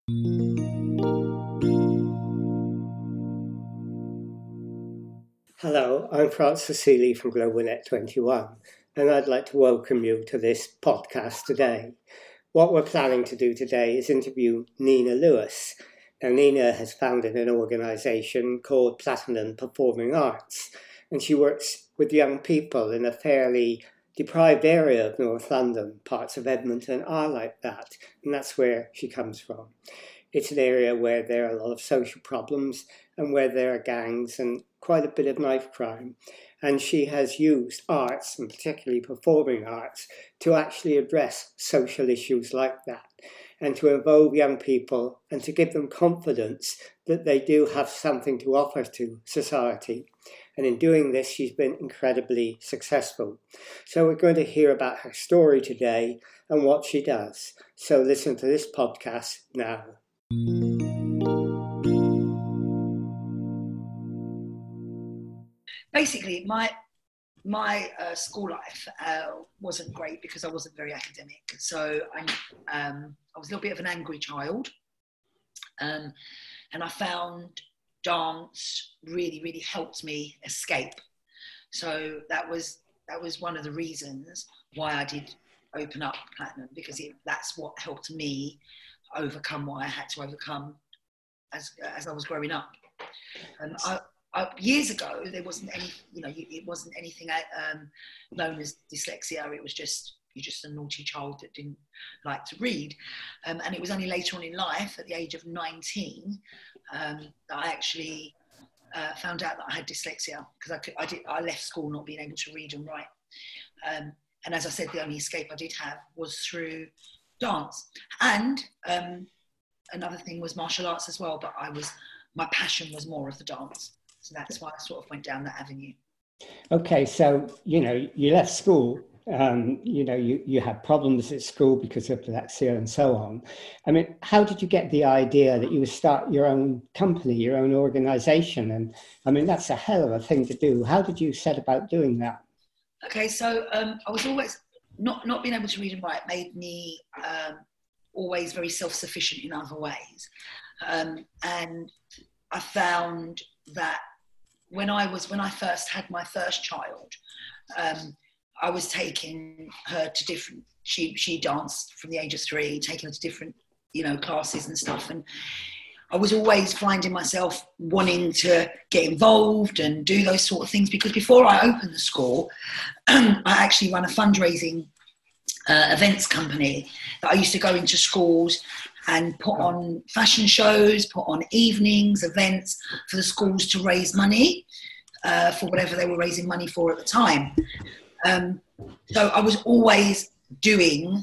Hello, I'm Francis Seeley from GlobalNet 21, and I'd like to welcome you to this podcast today. What we're planning to do today is interview Nina Lewis. Now, Nina has founded an organisation called Platinum Performing Arts, and she works with young people in a fairly deprived area of North London. Parts of Edmonton are like that, and that's where she comes from. It's an area where there are a lot of social problems and where there are gangs and quite a bit of knife crime. And she has used arts, and particularly performing arts, to actually address social issues like that and to involve young people and to give them confidence that they do have something to offer to society. And in doing this, she's been incredibly successful. So we're going to hear about her story today and what she does. So listen to this podcast now. Basically, my school life wasn't great because I wasn't very academic. So I was a little bit of an angry child, and I found dance really helped me escape. So that was one of the reasons why I did open up Platinum, because that's what helped me overcome what I had to overcome as I was growing up. Years ago, there wasn't any, it wasn't anything known as dyslexia. It was just, you're just a naughty child that didn't like to read. And it was only later on in life, at the age of 19, that I actually found out that I had dyslexia, because I left school not being able to read and write. And as I said, the only escape I did have was through dance. And another thing was martial arts as well, but my passion was more of the dance. So that's why I sort of went down that avenue. Okay, so, you left school, you had problems at school because of dyslexia and so on. I mean, how did you get the idea that you would start your own company, your own organisation? And I mean, that's a hell of a thing to do. How did you set about doing that? Okay, so I was always, not being able to read and write made me always very self-sufficient in other ways. And I found that when I first had my first child, I was taking her to different, she danced from the age of 3, taking her to different, classes and stuff. And I was always finding myself wanting to get involved and do those sort of things, because before I opened the school, I actually run a fundraising events company that I used to go into schools and put on fashion shows, put on evenings, events for the schools to raise money for whatever they were raising money for at the time. So I was always doing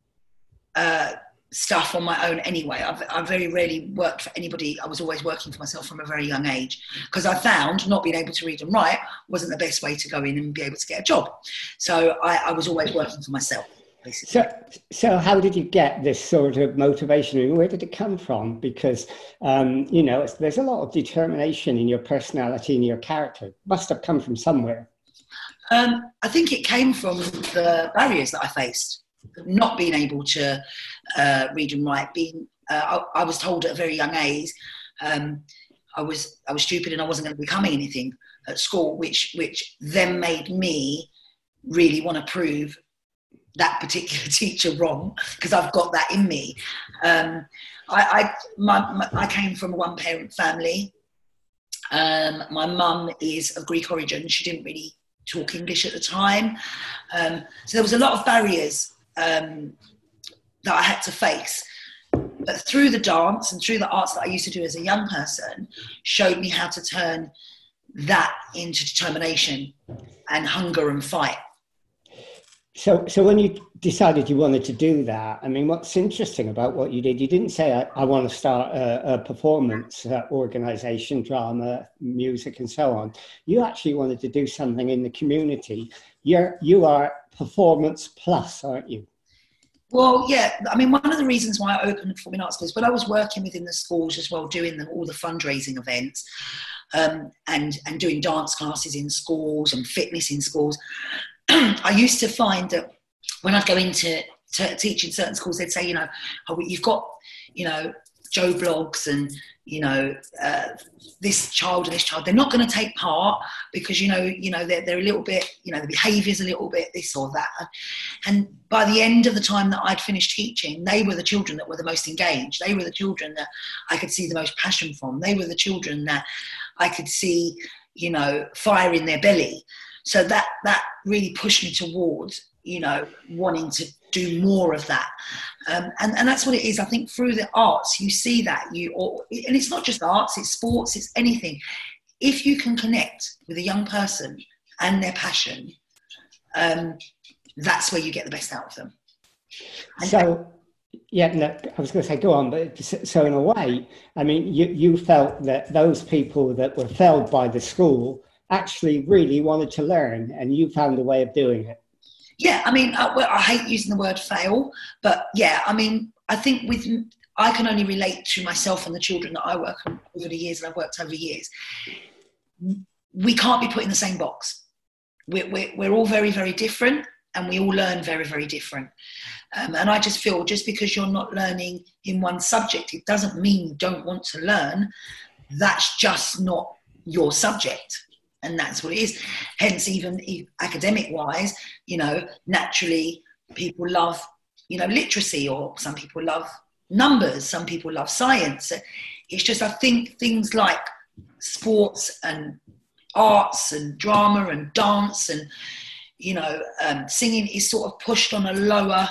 stuff on my own anyway. I very rarely worked for anybody. I was always working for myself from a very young age, because I found not being able to read and write wasn't the best way to go in and be able to get a job. So I was always working for myself. So how did you get this sort of motivation? I mean, where did it come from? Because, there's a lot of determination in your personality and your character. It must have come from somewhere. I think it came from the barriers that I faced, not being able to read and write. I was told at a very young age I was stupid and I wasn't going to be becoming anything at school, which then made me really want to prove that particular teacher wrong, because I've got that in me. I came from a one-parent family. My mum is of Greek origin. She didn't really talk English at the time. So there was a lot of barriers that I had to face. But through the dance and through the arts that I used to do as a young person, showed me how to turn that into determination and hunger and fight. So when you decided you wanted to do that, I mean, what's interesting about what you did, you didn't say, I want to start a performance organisation, drama, music and so on. You actually wanted to do something in the community. You are Performance Plus, aren't you? Well, yeah. I mean, one of the reasons why I opened the Performing Arts Schools, when I was working within the schools as well, doing all the fundraising events, and doing dance classes in schools and fitness in schools, I used to find that when I'd go into to teach in certain schools, they'd say, you've got, Joe Blogs and, this child and this child, they're not going to take part because, they're a little bit, the behaviour's a little bit this or that. And by the end of the time that I'd finished teaching, they were the children that were the most engaged. They were the children that I could see the most passion from. They were the children that I could see, fire in their belly. So that really pushed me towards, wanting to do more of that. And that's what it is. I think through the arts, you see that and it's not just arts, it's sports, it's anything. If you can connect with a young person and their passion, that's where you get the best out of them. I was going to say, go on, but so in a way, I mean, you felt that those people that were failed by the school actually really wanted to learn, and you found a way of doing it. Yeah, I mean, I hate using the word fail, but yeah, I mean, I think I can only relate to myself and the children that I work on over the years, and I've worked over years. We can't be put in the same box. We're all very, very different, and we all learn very, very different. And I just feel just because you're not learning in one subject, it doesn't mean you don't want to learn. That's just not your subject. And that's what it is. Hence, even academic wise, naturally people love, literacy, or some people love numbers, some people love science. It's just, I think things like sports and arts and drama and dance and, singing is sort of pushed on a lower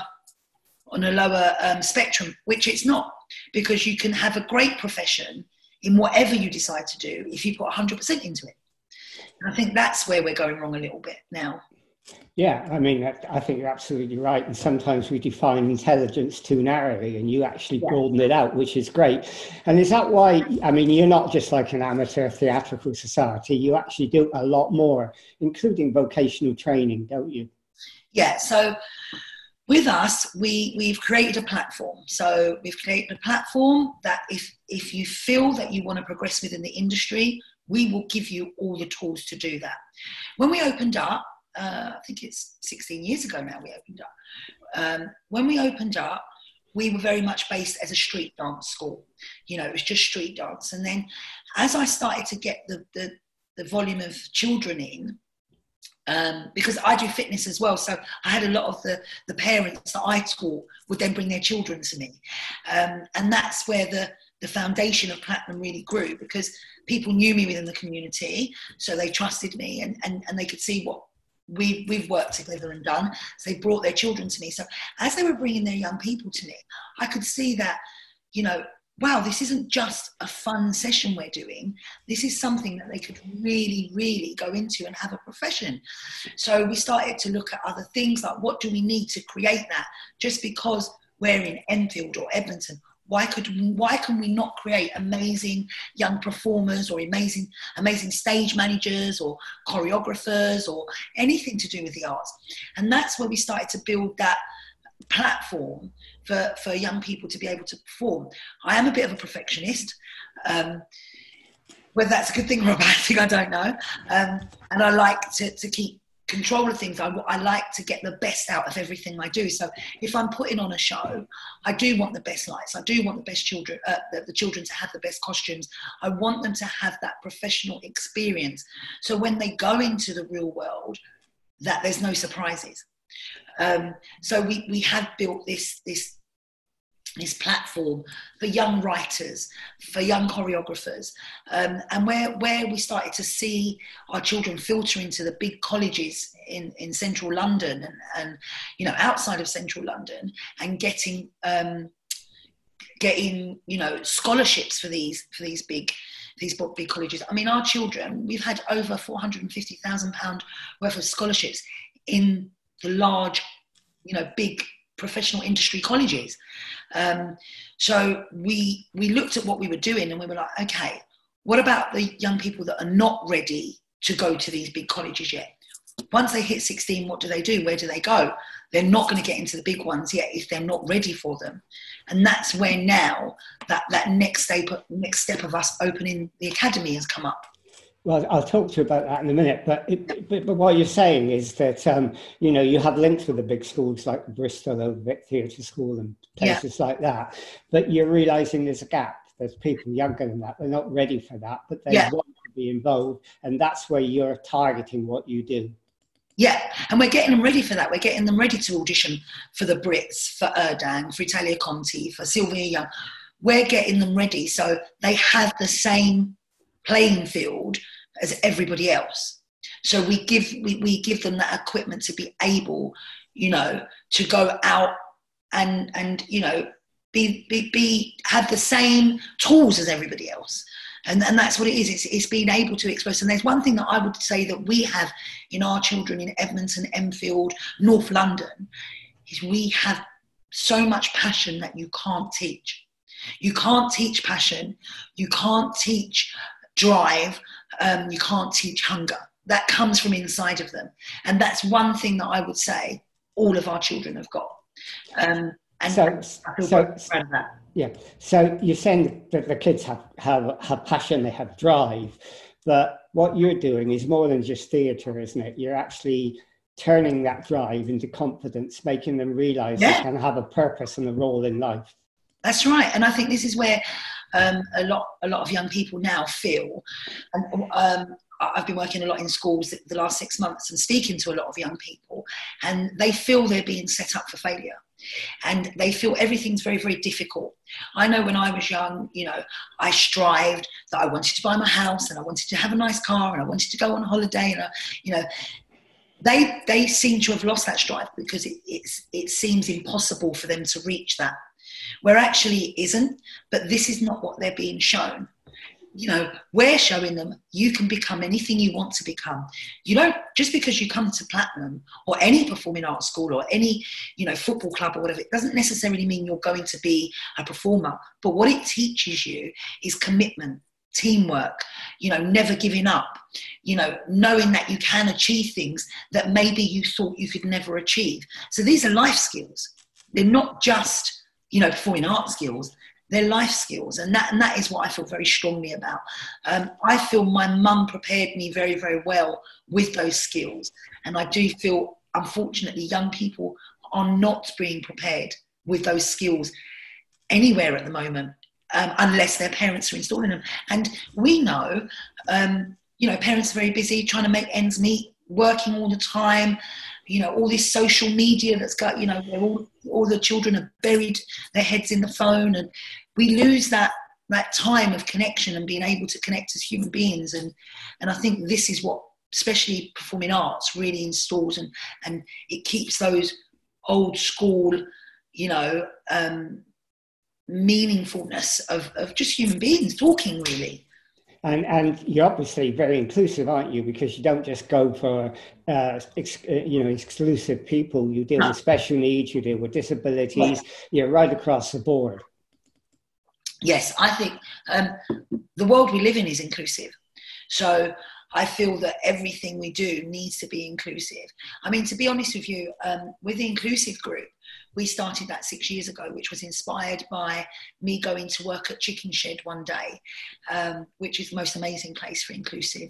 spectrum, which it's not, because you can have a great profession in whatever you decide to do if you put 100% into it. I think that's where we're going wrong a little bit now. Yeah, I mean, I think you're absolutely right. And sometimes we define intelligence too narrowly, and you actually broaden it out, which is great. And is that why, I mean, you're not just like an amateur theatrical society, you actually do a lot more, including vocational training, don't you? Yeah, so with us, we've created a platform. So we've created a platform that if you feel that you want to progress within the industry, we will give you all the tools to do that. When we opened up, I think it's 16 years ago now we opened up. When we opened up, we were very much based as a street dance school. It was just street dance. And then as I started to get the volume of children in, because I do fitness as well, so I had a lot of the parents that I taught would then bring their children to me. And that's where the foundation of Platinum really grew, because people knew me within the community, so they trusted me and they could see what we've worked together and done. So they brought their children to me. So as they were bringing their young people to me, I could see that, wow, this isn't just a fun session we're doing. This is something that they could really, really go into and have a profession. So we started to look at other things, like what do we need to create that? Just because we're in Enfield or Edmonton, why can we not create amazing young performers or amazing stage managers or choreographers or anything to do with the arts? And that's where we started to build that platform for young people to be able to perform. I am a bit of a perfectionist. Whether that's a good thing or a bad thing, I don't know. And I like to keep control of things. I like to get the best out of everything I do. So if I'm putting on a show, I do want the best lights. I do want the best children, the children to have the best costumes. I want them to have that professional experience. So when they go into the real world, that there's no surprises. So we have built this platform for young writers, for young choreographers, and where we started to see our children filter into the big colleges in central London and outside of central London, and getting scholarships for these big colleges. I mean, our children, we've had over £450,000 worth of scholarships in the large, big professional industry colleges. So we looked at what we were doing and we were like, okay, what about the young people that are not ready to go to these big colleges yet? Once they hit 16, what do they do? Where do they go? They're not going to get into the big ones yet if they're not ready for them. And that's where now that next step of us opening the academy has come up. Well, I'll talk to you about that in a minute. But what you're saying is that you have links with the big schools like Bristol or Vic Theatre School and Yeah. places like that. But you're realising there's a gap. There's people younger than that. They're not ready for that, but they Yeah. want to be involved, and that's where you're targeting what you do. Yeah, and we're getting them ready for that. We're getting them ready to audition for the Brits, for Erdang, for Italia Conti, for Sylvia Young. We're getting them ready so they have the same playing field as everybody else. So we give them that equipment to be able, to go out and have the same tools as everybody else. And that's what it is. It's being able to express. And there's one thing that I would say that we have in our children in Edmonton, Enfield, North London, is we have so much passion that you can't teach. You can't teach passion. You can't teach drive. You can't teach hunger. That comes from inside of them. And that's one thing that I would say all of our children have got. And so, I feel proud of that. Yeah. So you're saying that the kids have passion, they have drive, but what you're doing is more than just theatre, isn't it? You're actually turning that drive into confidence, making them realise they can have a purpose and a role in life. That's right. And I think this is where a lot of young people now feel, and I've been working a lot in schools the last 6 months and speaking to a lot of young people, and they feel they're being set up for failure. And they feel everything's very, very difficult. I know when I was young, I strived that I wanted to buy my house and I wanted to have a nice car and I wanted to go on holiday. And, they seem to have lost that strive because it seems impossible for them to reach that, where actually it isn't. But this is not what they're being shown. We're showing them you can become anything you want to become. You don't, just because you come to Platinum or any performing arts school or any, football club or whatever, it doesn't necessarily mean you're going to be a performer. But what it teaches you is commitment, teamwork, never giving up, knowing that you can achieve things that maybe you thought you could never achieve. So these are life skills. They're not just, performing arts skills. They're life skills, and that is what I feel very strongly about. I feel my mum prepared me very, very well with those skills, and I do feel, unfortunately, young people are not being prepared with those skills anywhere at the moment, unless their parents are installing them. And we know, parents are very busy trying to make ends meet, working all the time. All this social media that's got, all the children have buried their heads in the phone, and we lose that time of connection and being able to connect as human beings. And I think this is what, especially performing arts, really installs, and it keeps those old school, meaningfulness of just human beings talking, really. And you're obviously very inclusive, aren't you? Because you don't just go for, exclusive people. You deal with special needs, you deal with disabilities, you're right across the board. Yes, I think the world we live in is inclusive. So I feel that everything we do needs to be inclusive. I mean, to be honest with you, with the Inclusive Group, we started that 6 years ago, which was inspired by me going to work at Chicken Shed one day, which is the most amazing place for inclusiveness.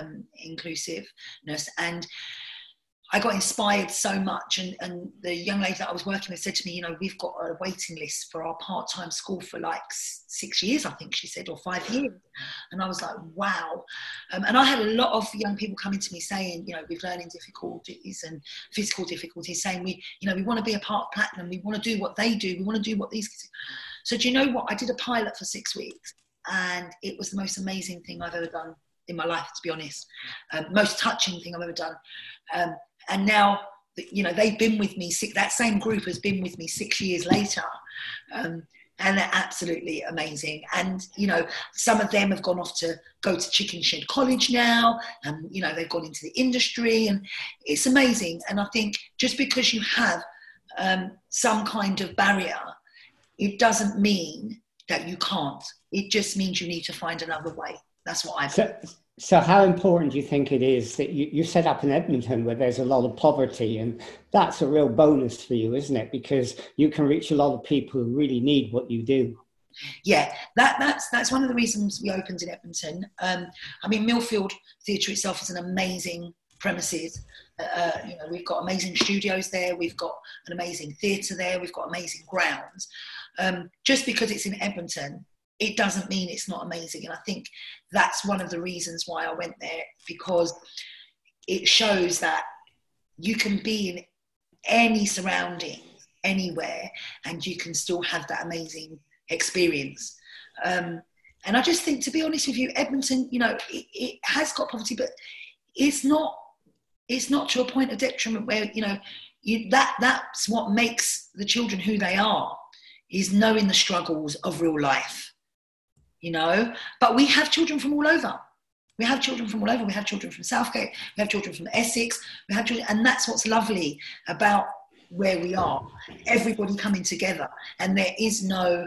And I got inspired so much, and the young lady that I was working with said to me, we've got a waiting list for our part-time school for like 6 years, I think she said, or 5 years. And I was like, wow. And I had a lot of young people coming to me saying, with learning difficulties and physical difficulties, saying we want to be a part of Platinum, we want to do what they do, we want to do what these kids do. So do you know what? I did a pilot for 6 weeks, and it was the most amazing thing I've ever done in my life, to be honest. Most touching thing I've ever done. And now, they've been with me, that same group has been with me 6 years later. And they're absolutely amazing. And, some of them have gone off to go to Chicken Shed College now. And, they've gone into the industry, and it's amazing. And I think just because you have some kind of barrier, it doesn't mean that you can't. It just means you need to find another way. That's what I think. So how important do you think it is that you set up in Edmonton where there's a lot of poverty, and that's a real bonus for you, isn't it? Because you can reach a lot of people who really need what you do. Yeah, that's one of the reasons we opened in Edmonton. I mean, Millfield Theatre itself is an amazing premises. We've got amazing studios there. We've got an amazing theatre there. We've got amazing grounds. Just because it's in Edmonton, it doesn't mean it's not amazing. And I think that's one of the reasons why I went there, because it shows that you can be in any surroundings, anywhere, and you can still have that amazing experience. And I just think, to be honest with you, Edmonton, it has got poverty, but it's not to a point of detriment where, that's what makes the children who they are, is knowing the struggles of real life, But we have children from all over. We have children from all over. We have children from Southgate. We have children from Essex. We have children, and that's what's lovely about where we are. Everybody coming together, and there is no,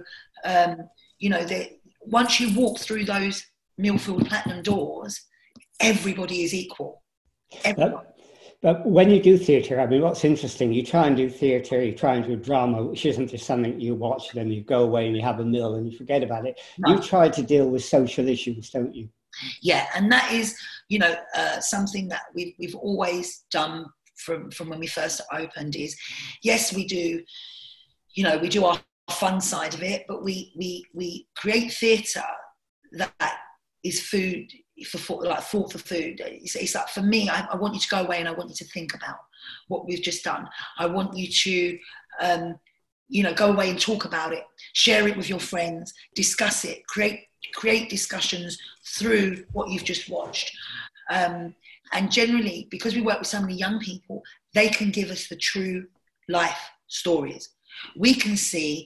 once you walk through those Millfield Platinum doors, everybody is equal. But when you do theatre, I mean, what's interesting, you try and do theatre, you try and do drama, which isn't just something you watch, then you go away and you have a meal and you forget about it. No. You try to deal with social issues, don't you? Yeah, and that is, something that we've always done from when we first opened. Is, yes, we do our fun side of it, but we create theatre that is food for thought for food. It's like, for me, I want you to go away and I want you to think about what we've just done. I want you to go away and talk about it, share it with your friends, discuss it, create discussions through what you've just watched. And generally, because we work with so many young people, they can give us the true life stories. We can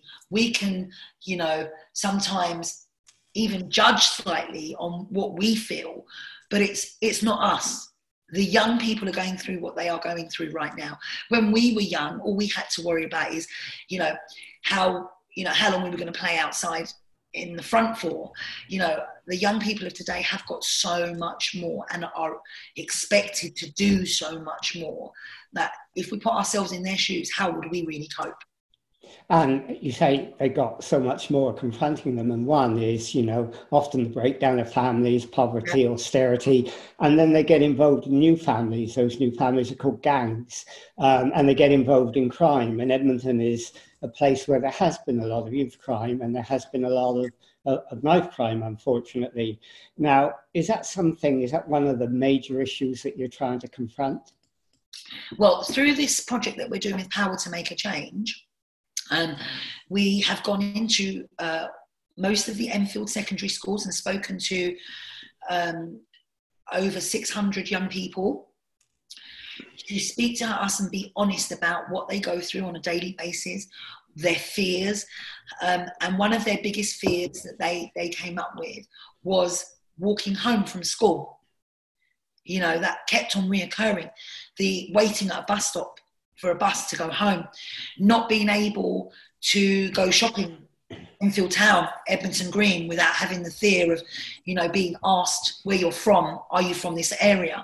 sometimes even judge slightly on what we feel, but it's not us. The young people are going through what they are going through right now. When we were young, all we had to worry about is, how long we were going to play outside in the front for. The young people of today have got so much more and are expected to do so much more, that if we put ourselves in their shoes, how would we really cope? And you say they got so much more confronting them, and one is, often the breakdown of families, poverty, austerity, and then they get involved in new families. Those new families are called gangs, and they get involved in crime. And Edmonton is a place where there has been a lot of youth crime, and there has been a lot of knife crime, unfortunately. Now, is that one of the major issues that you're trying to confront? Well, through this project that we're doing with Power to Make a Change, we have gone into most of the Enfield secondary schools and spoken to over 600 young people to speak to us and be honest about what they go through on a daily basis, their fears. And one of their biggest fears that they came up with was walking home from school. That kept on reoccurring. The waiting at a bus stop for a bus to go home, not being able to go shopping in Enfield Town, Edmonton Green, without having the fear of, being asked where you're from. Are you from this area?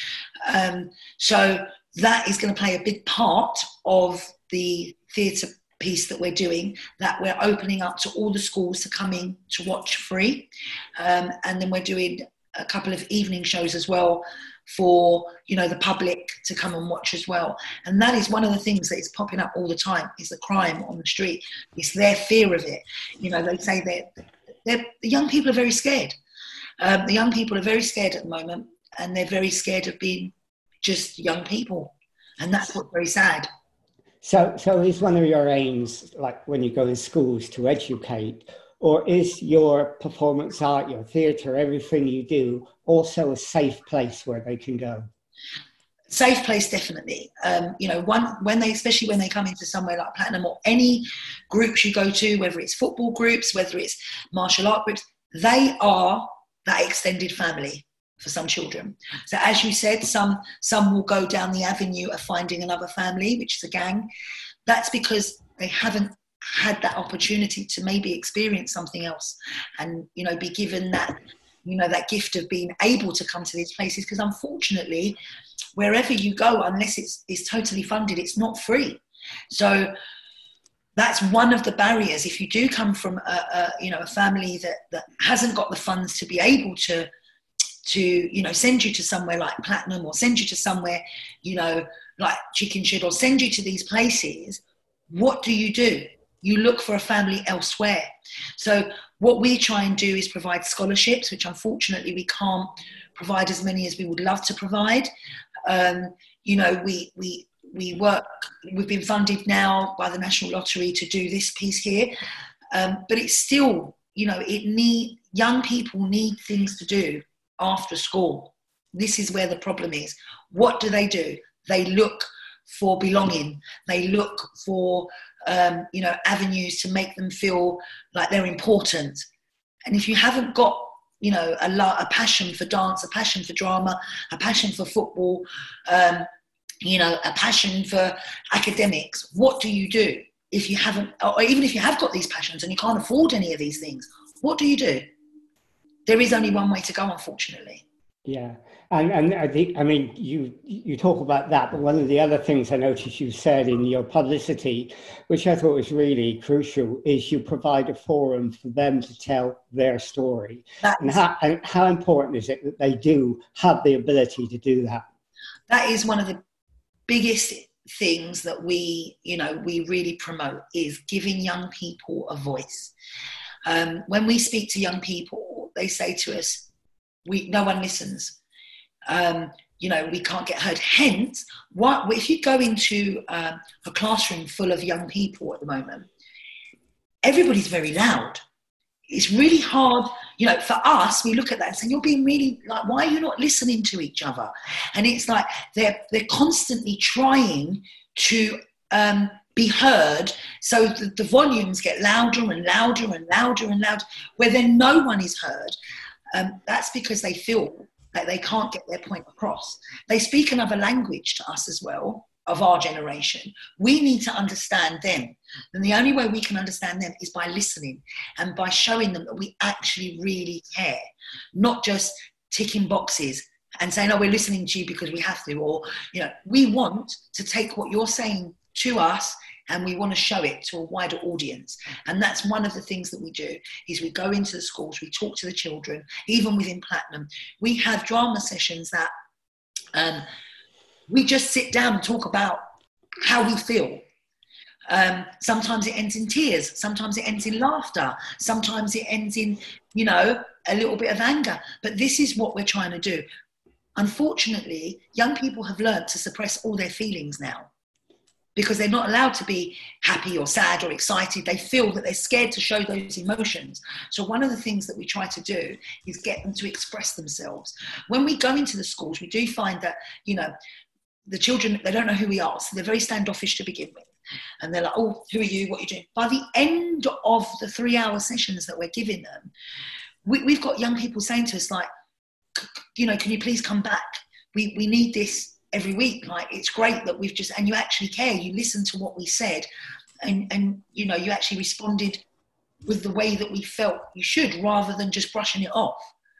So that is going to play a big part of the theatre piece that we're doing, that we're opening up to all the schools to come in to watch free. And then we're doing a couple of evening shows as well for the public to come and watch as well. And that is one of the things that is popping up all the time, is the crime on the street. It's their fear of it. They say the young people are very scared. The young people are very scared at the moment, and they're very scared of being just young people, and that's what's very sad. So is one of your aims, like when you go in schools, to educate? Or is your performance art, your theatre, everything you do, also a safe place where they can go? Safe place, definitely. Especially when they come into somewhere like Platinum, or any groups you go to, whether it's football groups, whether it's martial art groups, they are that extended family for some children. So as you said, some will go down the avenue of finding another family, which is a gang. That's because they haven't had that opportunity to maybe experience something else, and be given that that gift of being able to come to these places, because unfortunately wherever you go, unless it's totally funded, it's not free. So that's one of the barriers. If you do come from a family that hasn't got the funds to be able to send you to somewhere like Platinum, or send you to somewhere, like Chicken Shed, or send you to these places, what do? You look for a family elsewhere. So what we try and do is provide scholarships, which unfortunately we can't provide as many as we would love to provide. We work, we've been funded now by the National Lottery to do this piece here. But it's still, young people need things to do after school. This is where the problem is. What do? They look for belonging. They look for, avenues to make them feel like they're important. And if you haven't got, a passion for dance, a passion for drama, a passion for football, a passion for academics, what do? If you haven't, or even if you have got these passions and you can't afford any of these things, what do? There is only one way to go, unfortunately. Yeah. And I think, you talk about that, but one of the other things I noticed you said in your publicity, which I thought was really crucial, is you provide a forum for them to tell their story. And how important is it that they do have the ability to do that? That is one of the biggest things that we really promote, is giving young people a voice. When we speak to young people, they say to us, no one listens. We can't get heard. Hence, if you go into a classroom full of young people at the moment, everybody's very loud. It's really hard, for us, we look at that and say, you're being really, like, why are you not listening to each other? And it's like they're constantly trying to be heard, so the volumes get louder and louder and louder and louder, where then no one is heard. That's because they feel that they can't get their point across. They speak another language to us as well, of our generation. We need to understand them. And the only way we can understand them is by listening and by showing them that we actually really care, not just ticking boxes and saying, oh, we're listening to you because we have to, or, we want to take what you're saying to us and we want to show it to a wider audience. And that's one of the things that we do, is we go into the schools, we talk to the children, even within Platinum. We have drama sessions that we just sit down and talk about how we feel. Sometimes it ends in tears, sometimes it ends in laughter, sometimes it ends in, a little bit of anger. But this is what we're trying to do. Unfortunately, young people have learned to suppress all their feelings now, because they're not allowed to be happy or sad or excited. They feel that they're scared to show those emotions. So one of the things that we try to do is get them to express themselves. When we go into the schools, we do find that, the children, they don't know who we are. So they're very standoffish to begin with. And they're like, oh, who are you? What are you doing? By the end of the 3-hour sessions that we're giving them, we've got young people saying to us, like, can you please come back? We need this every week. Like, it's great that and you actually care, you listened to what we said, and you actually responded with the way that we felt you should, rather than just brushing it off.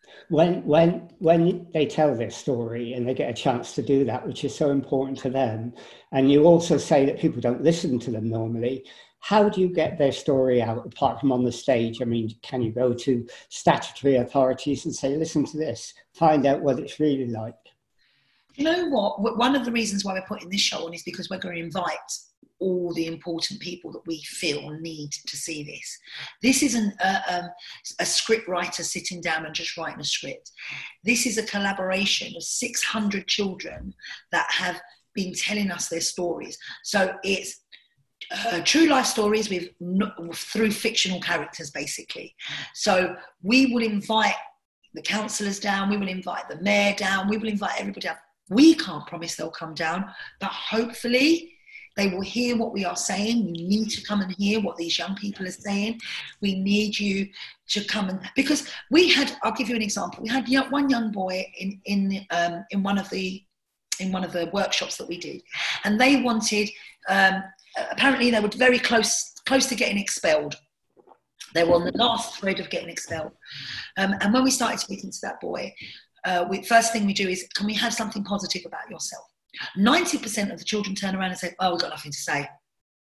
When they tell their story and they get a chance to do that, which is so important to them, and you also say that people don't listen to them normally, how do you get their story out apart from on the stage? Can you go to statutory authorities and say, listen to this, find out what it's really like? You know what? One of the reasons why we're putting this show on is because we're going to invite all the important people that we feel need to see this. This isn't a script writer sitting down and just writing a script. This is a collaboration of 600 children that have been telling us their stories. So it's true life stories through fictional characters, basically. So we will invite the councillors down, we will invite the mayor down, we will invite everybody down. We can't promise they'll come down, but hopefully they will hear what we are saying. You need to come and hear what these young people are saying. We need you to come because I'll give you an example. We had one young boy in one of the workshops that we did, and they wanted, apparently they were very close to getting expelled. They were on the last thread of getting expelled. And when we started speaking to that boy, first thing we do is, can we have something positive about yourself? 90% of the children turn around and say, oh, we've got nothing to say.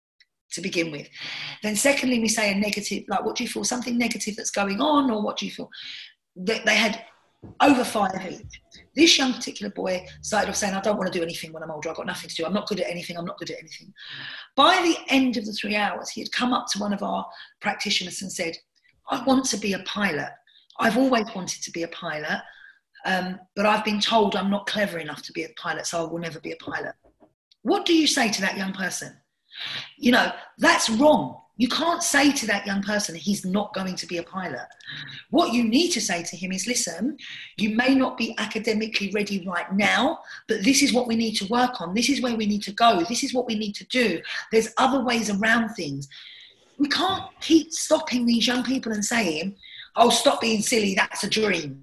to begin with. Then secondly, we say a negative, like, what do you feel? Something negative that's going on, or what do you feel? They had over 5 each. This young particular boy started off saying, I don't want to do anything when I'm older. I've got nothing to do. I'm not good at anything. I'm not good at anything. By the end of the 3 hours, he had come up to one of our practitioners and said, I want to be a pilot. I've always wanted to be a pilot, but I've been told I'm not clever enough to be a pilot, so I will never be a pilot. What do you say to that young person? You know, that's wrong. You can't say to that young person, he's not going to be a pilot. What you need to say to him is, listen, you may not be academically ready right now, but this is what we need to work on. This is where we need to go. This is what we need to do. There's other ways around things. We can't keep stopping these young people and saying, oh, stop being silly, that's a dream.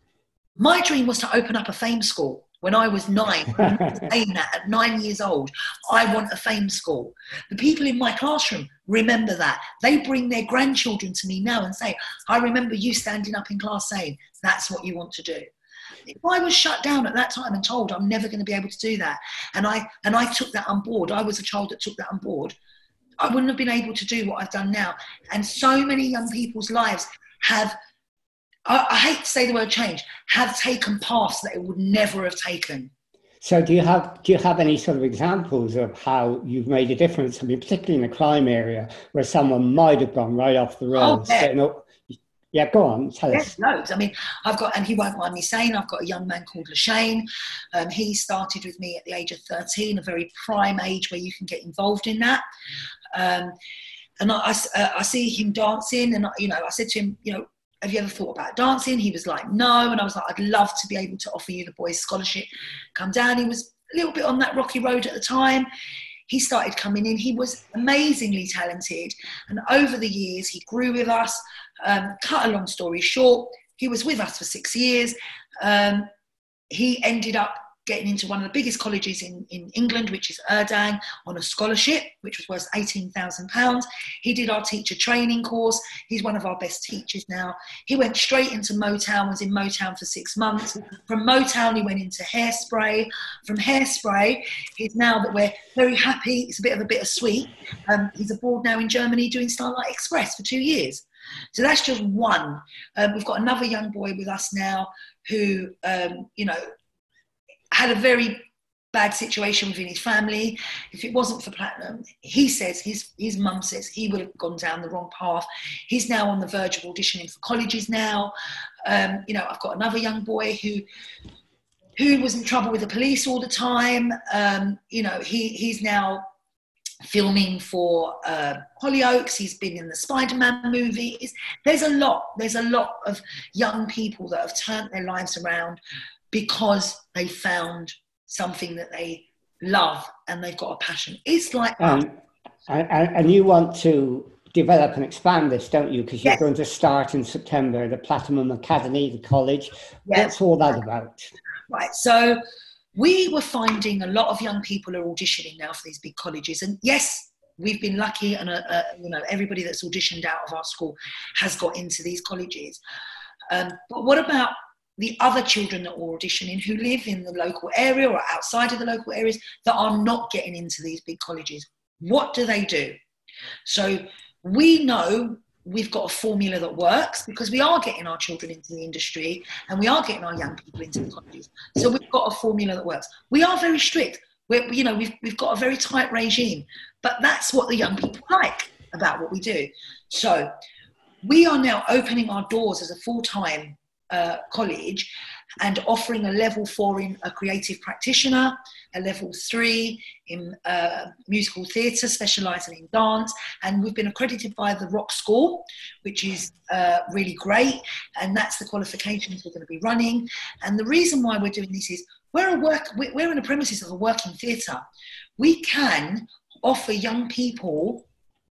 My dream was to open up a FAME school. When I was 9, saying that at 9 years old, I want a FAME school. The people in my classroom remember that. They bring their grandchildren to me now and say, I remember you standing up in class saying, that's what you want to do. If I was shut down at that time and told I'm never going to be able to do that, and I took that on board, I was a child that took that on board, I wouldn't have been able to do what I've done now. And so many young people's lives have, I hate to say the word change, have taken paths that it would never have taken. So do you have any sort of examples of how you've made a difference? I mean, particularly in the crime area, where someone might have gone right off the rails. Yeah, go on, tell us. Loads. I mean, and he won't mind me saying, I've got a young man called Lashane. He started with me at the age of 13, a very prime age where you can get involved in that. And I see him dancing, and I said to him, have you ever thought about dancing? He was like, no. And I was like, I'd love to be able to offer you the boys' scholarship. Come down. He was a little bit on that rocky road at the time. He started coming in. He was amazingly talented. And over the years, he grew with us. Cut a long story short, he was with us for 6 years. He ended up getting into one of the biggest colleges in England, which is Erdang, on a scholarship, which was worth £18,000. He did our teacher training course. He's one of our best teachers now. He went straight into Motown, was in Motown for 6 months. From Motown, he went into Hairspray. From Hairspray, he's now that we're very happy, it's a bit of a bittersweet. He's abroad now in Germany doing Starlight Express for 2 years. So that's just one. We've got another young boy with us now who, had a very bad situation within his family. If it wasn't for Platinum, he says, his mum says he would have gone down the wrong path. He's now on the verge of auditioning for colleges now. I've got another young boy who was in trouble with the police all the time. He's now filming for Hollyoaks. He's been in the Spider-Man movies. There's a lot of young people that have turned their lives around because they found something that they love and they've got a passion. It's like and you want to develop and expand this, don't you? Because you're going to start in September the Platinum Academy, the college. What's all that about? Right. So we were finding a lot of young people are auditioning now for these big colleges, and yes, we've been lucky, and everybody that's auditioned out of our school has got into these colleges. But what about the other children that were auditioning who live in the local area or outside of the local areas that are not getting into these big colleges? What do they do? So we know we've got a formula that works because we are getting our children into the industry and we are getting our young people into the colleges. So we've got a formula that works. We are very strict. We've got a very tight regime, but that's what the young people like about what we do. So we are now opening our doors as a full-time college and offering a level 4 in a creative practitioner, a level 3 in musical theatre, specialising in dance, and we've been accredited by the Rock School, which is really great, and that's the qualifications we're going to be running. And the reason why we're doing this is we're in the premises of a working theatre. We can offer young people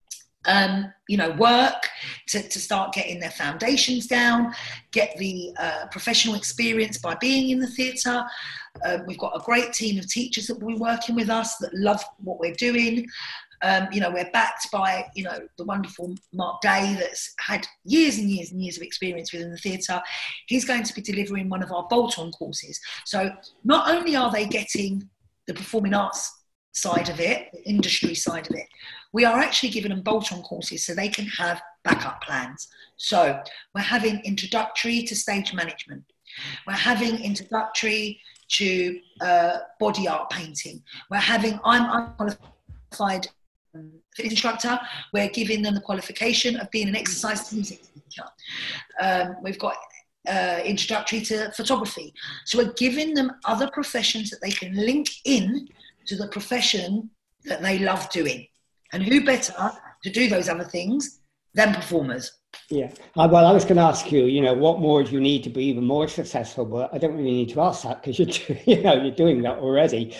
work to start getting their foundations down, get the professional experience by being in the theatre. We've got a great team of teachers that will be working with us that love what we're doing. We're backed by, the wonderful Mark Day that's had years and years and years of experience within the theatre. He's going to be delivering one of our bolt-on courses. So not only are they getting the performing arts side of it, the industry side of it, we are actually giving them bolt-on courses so they can have backup plans. So we're having introductory to stage management. We're having introductory to body art painting. I'm qualified fitness instructor. We're giving them the qualification of being an exercise music teacher. We've got introductory to photography. So we're giving them other professions that they can link in to the profession that they love doing. And who better to do those other things than performers? Yeah. Well, I was going to ask you, what more do you need to be even more successful? But I don't really need to ask that because you're doing that already.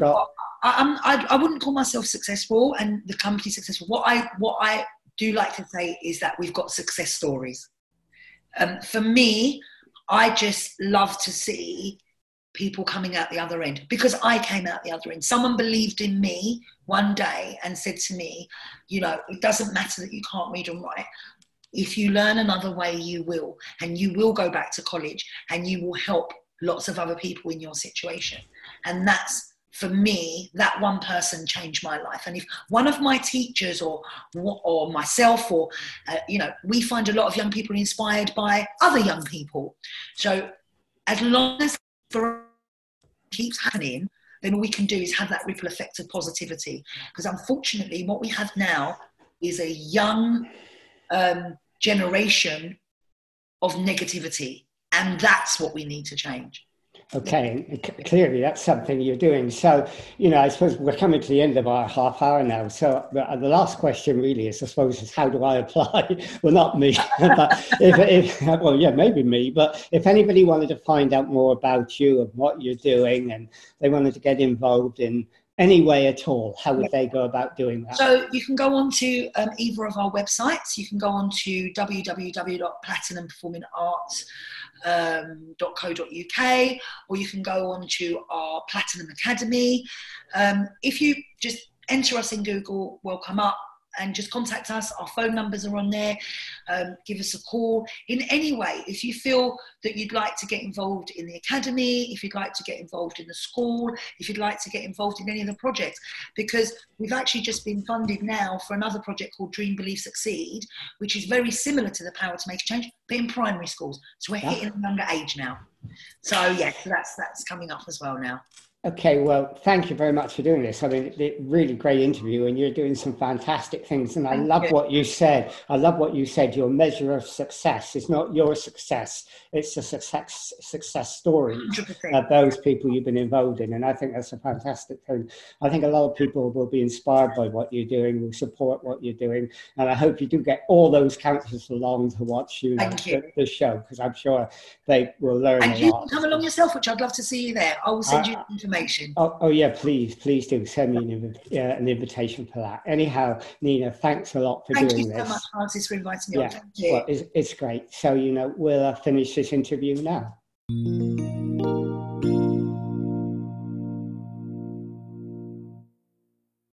I wouldn't call myself successful and the company successful. What I do like to say is that we've got success stories. For me, I just love to see people coming out the other end, because I came out the other end. Someone believed in me one day and said to me, it doesn't matter that you can't read and write. If you learn another way, you will. And you will go back to college and you will help lots of other people in your situation. And that's, for me, that one person changed my life. And if one of my teachers or myself we find a lot of young people inspired by other young people. So as long as it keeps happening, then all we can do is have that ripple effect of positivity. Because unfortunately, what we have now is a young generation of negativity. And that's what we need to change. Okay, clearly that's something you're doing. So, I suppose we're coming to the end of our half hour now. So the last question really is, how do I apply? Well, not me, but maybe me. But if anybody wanted to find out more about you and what you're doing, and they wanted to get involved in any way at all, how would they go about doing that? So you can go on to either of our websites. You can go on to www.platinumperformingarts.co.uk, or you can go on to our Platinum Academy. If you just enter us in Google, we'll come up, and just contact us. Our phone numbers are on there. Give us a call. In any way, if you feel that you'd like to get involved in the academy, if you'd like to get involved in the school, if you'd like to get involved in any of the projects, because we've actually just been funded now for another project called Dream, Believe, Succeed, which is very similar to the Power to Make a Change, but in primary schools. So we're hitting a younger age now. So that's coming up as well now. Okay, well, thank you very much for doing this. I mean, really great interview, and you're doing some fantastic things. And I love what you said. Your measure of success is not your success. It's a success story of those people you've been involved in. And I think that's a fantastic thing. I think a lot of people will be inspired by what you're doing, will support what you're doing. And I hope you do get all those counselors along to watch the show, because I'm sure they will learn a lot. And you can come along yourself, which I'd love to see you there. I will send you information. Oh yeah, please do send me an invitation for that. Anyhow, Nina, thanks a lot for doing this. Thank you so much, Francis, for inviting me on. Thank you. Well, it's great. So, we'll finish this interview now.